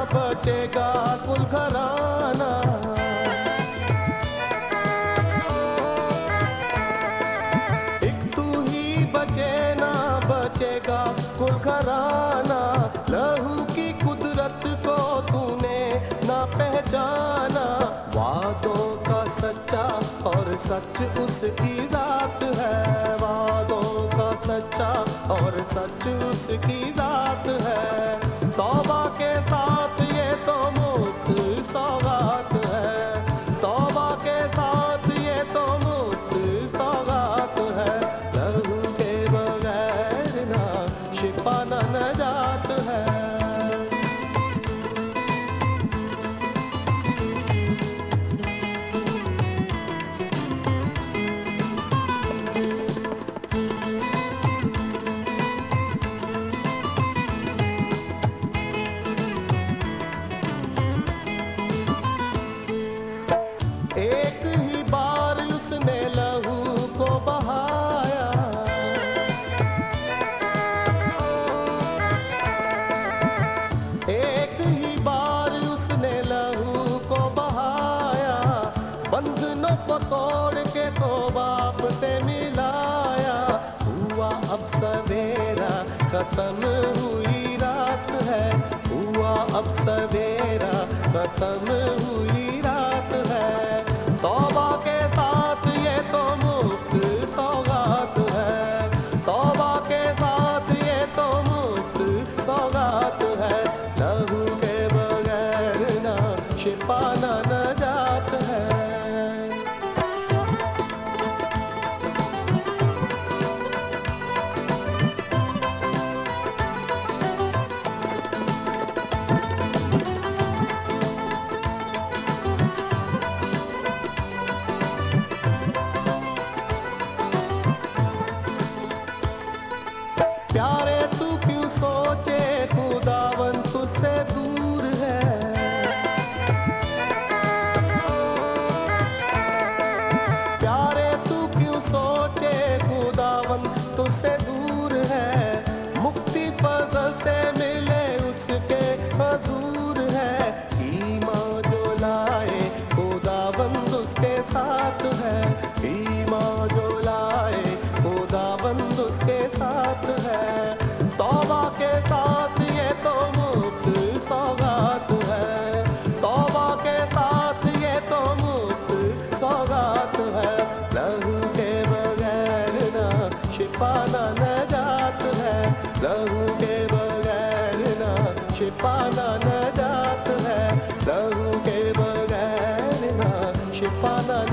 बचेगा कुल घराना। एक तू ही बचे ना बचेगा कुल घराना। लहू की कुदरत को तूने ना पहचाना। वादों का सच्चा और सच उसकी जात है। वादों का सच्चा और सच उसकी जात है। तौबा के साथ ये तो मुफ्त सौगात है। तौबा के साथ ये तो मुफ्त सौगात है। लहू के बगैर ना शिफा ना नजात है। एक ही बार उसने लहू को बहाया। एक ही बार उसने लहू को बहाया। बंधनों को तोड़ के तो बाप से मिलाया। हुआ अब सवेरा खत्म हुई रात है। हुआ अब सवेरा खत्म हुई रात है। तौबा के साथ ये तो मुफ्त सौगात है। तौबा के साथ ये तो मुफ्त सौगात है। लहू के बगैर ना शिफा ना नजात है। प्यारे तू क्यों सोचे खुदावन तुझसे दूर है। प्यारे तू क्यों सोचे खुदावन तुझसे दूर है। मुक्ति फजल से मिले उसके हजूर है। ईमान जो लाए खुदावंद उसके साथ है। ईमान जो लाए खुदावंद उसके साथ है। तौबा के साथ ये तो मुफ्त सौगात है। तौबा के साथ ये तो मुफ्त सौगात है। लहू के बगैर ना शिफा ना नजात है। लहू के बगैर ना शिफा ना नजात है। लहू के बगैर ना शिफा ना